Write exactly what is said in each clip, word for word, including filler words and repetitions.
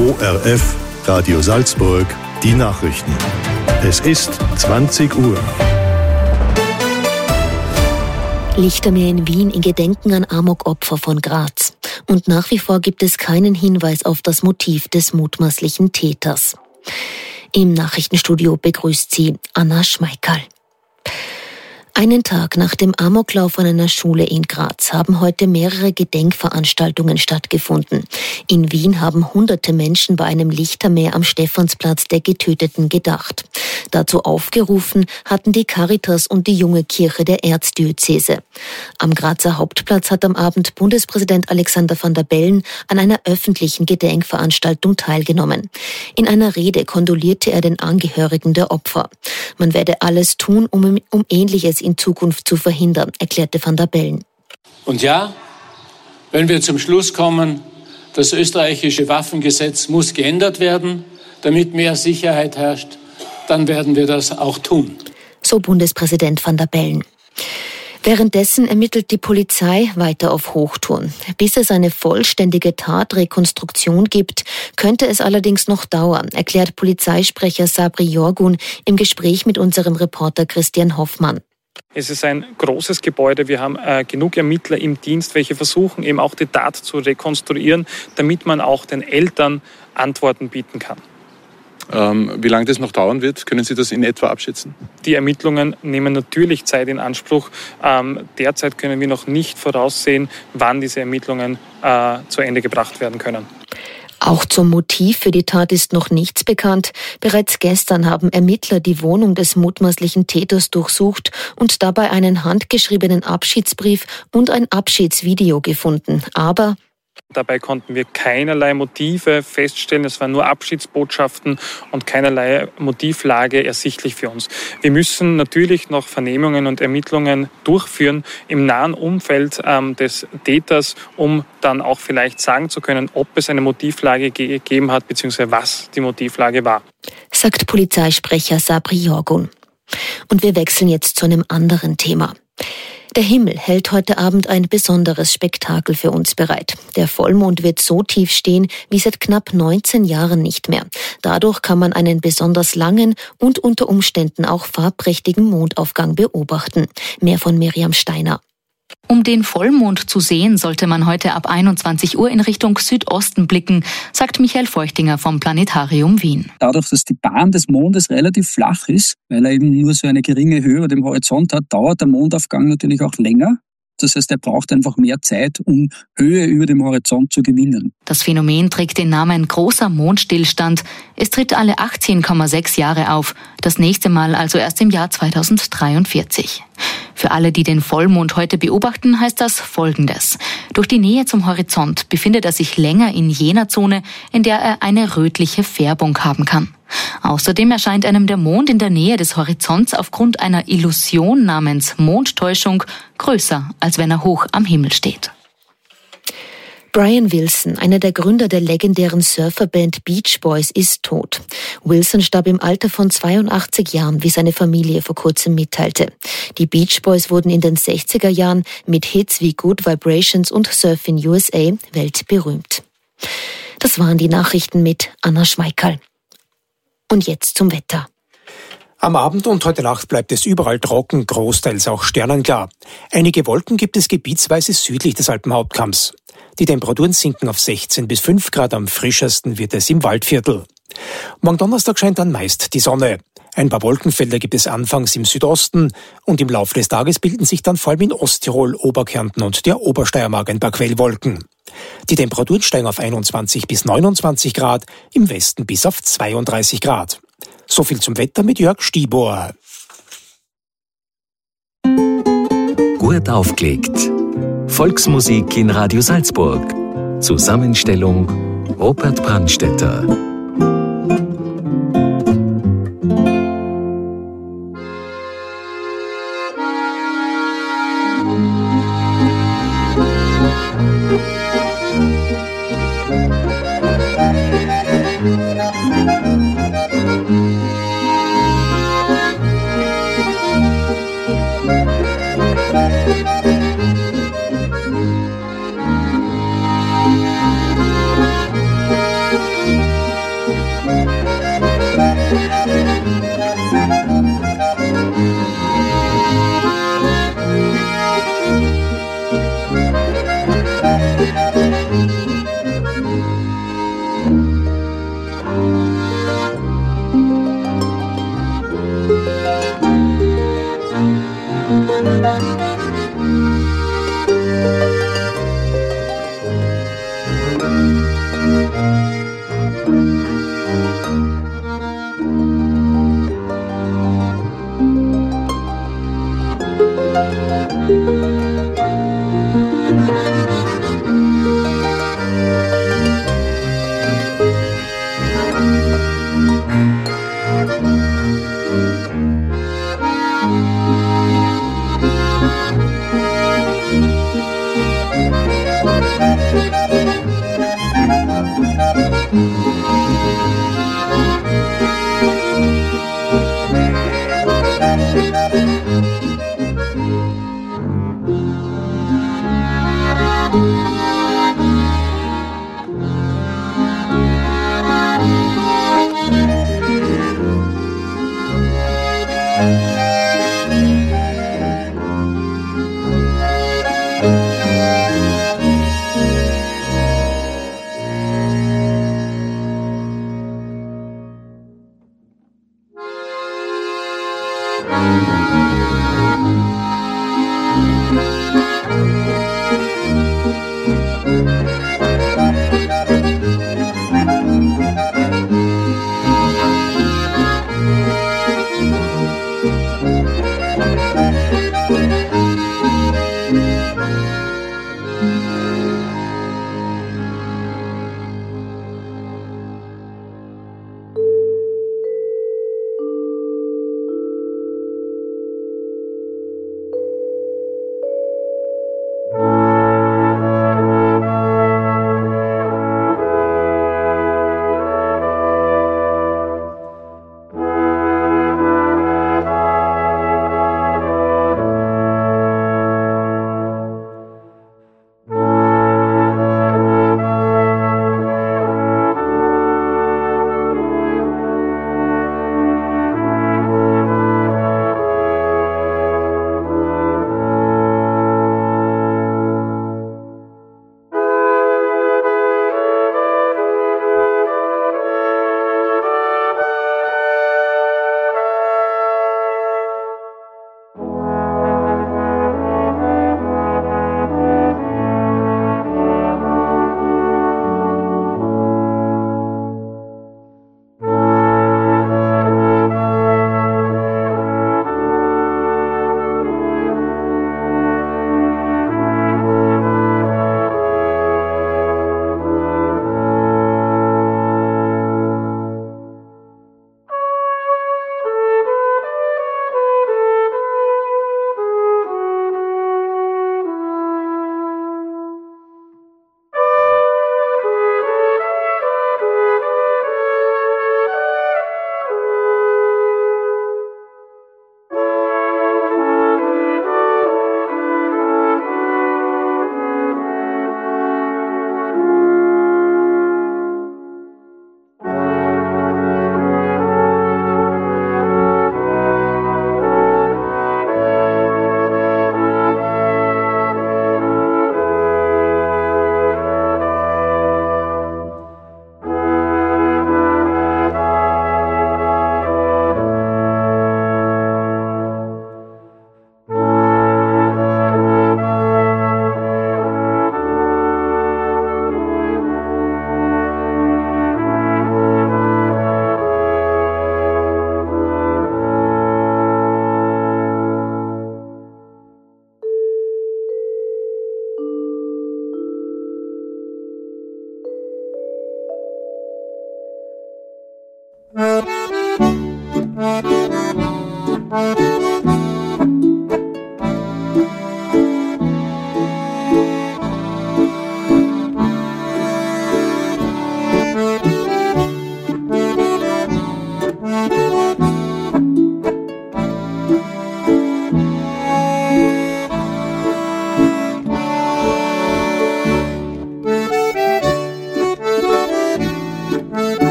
O R F, Radio Salzburg, die Nachrichten. Es ist zwanzig Uhr. Lichtermeer in Wien in Gedenken an Amok-Opfer von Graz. Und nach wie vor gibt es keinen Hinweis auf das Motiv des mutmaßlichen Täters. Im Nachrichtenstudio begrüßt sie Anna Schmeickerl. Einen Tag nach dem Amoklauf an einer Schule in Graz haben heute mehrere Gedenkveranstaltungen stattgefunden. In Wien haben hunderte Menschen bei einem Lichtermeer am Stephansplatz der Getöteten gedacht. Dazu aufgerufen hatten die Caritas und die Junge Kirche der Erzdiözese. Am Grazer Hauptplatz hat am Abend Bundespräsident Alexander Van der Bellen an einer öffentlichen Gedenkveranstaltung teilgenommen. In einer Rede kondolierte er den Angehörigen der Opfer. Man werde alles tun, um, um Ähnliches in Zukunft zu verhindern, erklärte Van der Bellen. Und ja, wenn wir zum Schluss kommen, das österreichische Waffengesetz muss geändert werden, damit mehr Sicherheit herrscht, dann werden wir das auch tun. So Bundespräsident Van der Bellen. Währenddessen ermittelt die Polizei weiter auf Hochtouren. Bis es eine vollständige Tatrekonstruktion gibt, könnte es allerdings noch dauern, erklärt Polizeisprecher Sabri Yorgun im Gespräch mit unserem Reporter Christian Hoffmann. Es ist ein großes Gebäude. Wir haben äh, genug Ermittler im Dienst, welche versuchen, eben auch die Tat zu rekonstruieren, damit man auch den Eltern Antworten bieten kann. Ähm, wie lange das noch dauern wird, können Sie das in etwa abschätzen? Die Ermittlungen nehmen natürlich Zeit in Anspruch. Ähm, derzeit können wir noch nicht voraussehen, wann diese Ermittlungen äh, zu Ende gebracht werden können. Auch zum Motiv für die Tat ist noch nichts bekannt. Bereits gestern haben Ermittler die Wohnung des mutmaßlichen Täters durchsucht und dabei einen handgeschriebenen Abschiedsbrief und ein Abschiedsvideo gefunden. Aber dabei konnten wir keinerlei Motive feststellen. Es waren nur Abschiedsbotschaften und keinerlei Motivlage ersichtlich für uns. Wir müssen natürlich noch Vernehmungen und Ermittlungen durchführen im nahen Umfeld ähm, des Täters, um dann auch vielleicht sagen zu können, ob es eine Motivlage gegeben hat, beziehungsweise was die Motivlage war. Sagt Polizeisprecher Sabri Yorgun. Und wir wechseln jetzt zu einem anderen Thema. Der Himmel hält heute Abend ein besonderes Spektakel für uns bereit. Der Vollmond wird so tief stehen wie seit knapp neunzehn Jahren nicht mehr. Dadurch kann man einen besonders langen und unter Umständen auch farbprächtigen Mondaufgang beobachten. Mehr von Miriam Steiner. Um den Vollmond zu sehen, sollte man heute ab einundzwanzig Uhr in Richtung Südosten blicken, sagt Michael Feuchtinger vom Planetarium Wien. Dadurch, dass die Bahn des Mondes relativ flach ist, weil er eben nur so eine geringe Höhe über dem Horizont hat, dauert der Mondaufgang natürlich auch länger. Das heißt, er braucht einfach mehr Zeit, um Höhe über dem Horizont zu gewinnen. Das Phänomen trägt den Namen großer Mondstillstand. Es tritt alle achtzehn Komma sechs Jahre auf. Das nächste Mal also erst im Jahr zweitausenddreiundvierzig. Für alle, die den Vollmond heute beobachten, heißt das Folgendes. Durch die Nähe zum Horizont befindet er sich länger in jener Zone, in der er eine rötliche Färbung haben kann. Außerdem erscheint einem der Mond in der Nähe des Horizonts aufgrund einer Illusion namens Mondtäuschung größer, als wenn er hoch am Himmel steht. Brian Wilson, einer der Gründer der legendären Surferband Beach Boys, ist tot. Wilson starb im Alter von zweiundachtzig Jahren, wie seine Familie vor kurzem mitteilte. Die Beach Boys wurden in den sechziger Jahren mit Hits wie Good Vibrations und Surfing U S A weltberühmt. Das waren die Nachrichten mit Anna Schmeickerl. Und jetzt zum Wetter. Am Abend und heute Nacht bleibt es überall trocken, großteils auch sterneklar. Einige Wolken gibt es gebietsweise südlich des Alpenhauptkamms. Die Temperaturen sinken auf sechzehn bis fünf Grad, am frischesten wird es im Waldviertel. Morgen Donnerstag scheint dann meist die Sonne. Ein paar Wolkenfelder gibt es anfangs im Südosten und im Laufe des Tages bilden sich dann vor allem in Osttirol, Oberkärnten und der Obersteiermark ein paar Quellwolken. Die Temperaturen steigen auf einundzwanzig bis neunundzwanzig Grad, im Westen bis auf zweiunddreißig Grad. So viel zum Wetter mit Jörg Stibor. Gut aufgelegt. Volksmusik in Radio Salzburg. Zusammenstellung Robert Brandstätter. Musik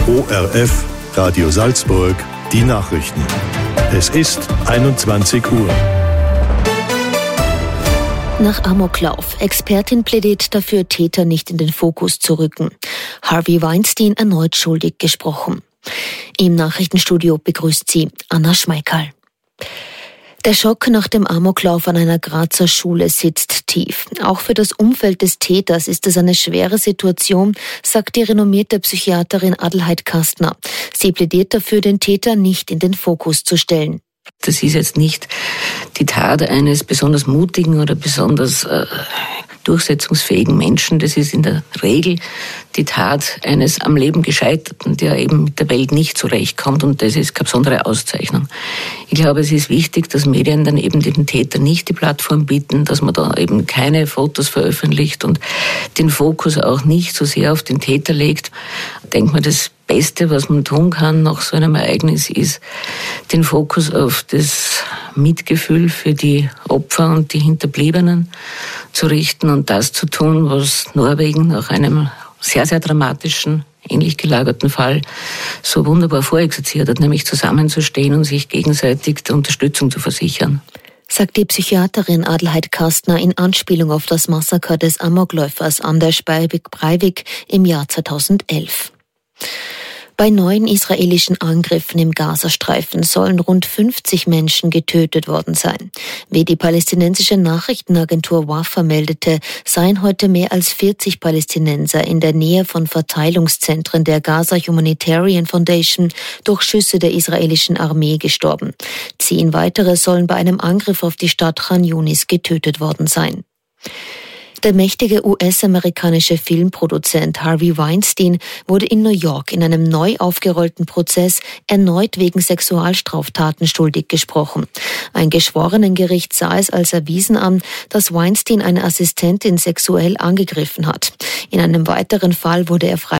O R F, Radio Salzburg, die Nachrichten. Es ist einundzwanzig Uhr. Nach Amoklauf. Expertin plädiert dafür, Täter nicht in den Fokus zu rücken. Harvey Weinstein erneut schuldig gesprochen. Im Nachrichtenstudio begrüßt sie Anna Schmeikal. Der Schock nach dem Amoklauf an einer Grazer Schule sitzt tief. Auch für das Umfeld des Täters ist es eine schwere Situation, sagt die renommierte Psychiaterin Adelheid Kastner. Sie plädiert dafür, den Täter nicht in den Fokus zu stellen. Das ist jetzt nicht die Tat eines besonders mutigen oder besonders äh, durchsetzungsfähigen Menschen. Das ist in der Regel die Tat eines am Leben Gescheiterten, der eben mit der Welt nicht zurechtkommt, und das ist keine besondere Auszeichnung. Ich glaube, es ist wichtig, dass Medien dann eben den Täter nicht die Plattform bieten, dass man da eben keine Fotos veröffentlicht und den Fokus auch nicht so sehr auf den Täter legt. Ich denke mal, das Beste, was man tun kann nach so einem Ereignis, ist, den Fokus auf das Mitgefühl für die Opfer und die Hinterbliebenen zu richten und das zu tun, was Norwegen nach einem sehr, sehr dramatischen, ähnlich gelagerten Fall so wunderbar vorexerziert hat, nämlich zusammenzustehen und sich gegenseitig der Unterstützung zu versichern. Sagt die Psychiaterin Adelheid Kastner in Anspielung auf das Massaker des Amokläufers Anders Breivik im Jahr zweitausendelf. Bei neuen israelischen Angriffen im Gazastreifen sollen rund fünfzig Menschen getötet worden sein. Wie die palästinensische Nachrichtenagentur Wafa meldete, seien heute mehr als vierzig Palästinenser in der Nähe von Verteilungszentren der Gaza Humanitarian Foundation durch Schüsse der israelischen Armee gestorben. Zehn weitere sollen bei einem Angriff auf die Stadt Khan Yunis getötet worden sein. Der mächtige U S-amerikanische Filmproduzent Harvey Weinstein wurde in New York in einem neu aufgerollten Prozess erneut wegen Sexualstraftaten schuldig gesprochen. Ein Geschworenengericht sah es als erwiesen an, dass Weinstein eine Assistentin sexuell angegriffen hat. In einem weiteren Fall wurde er frei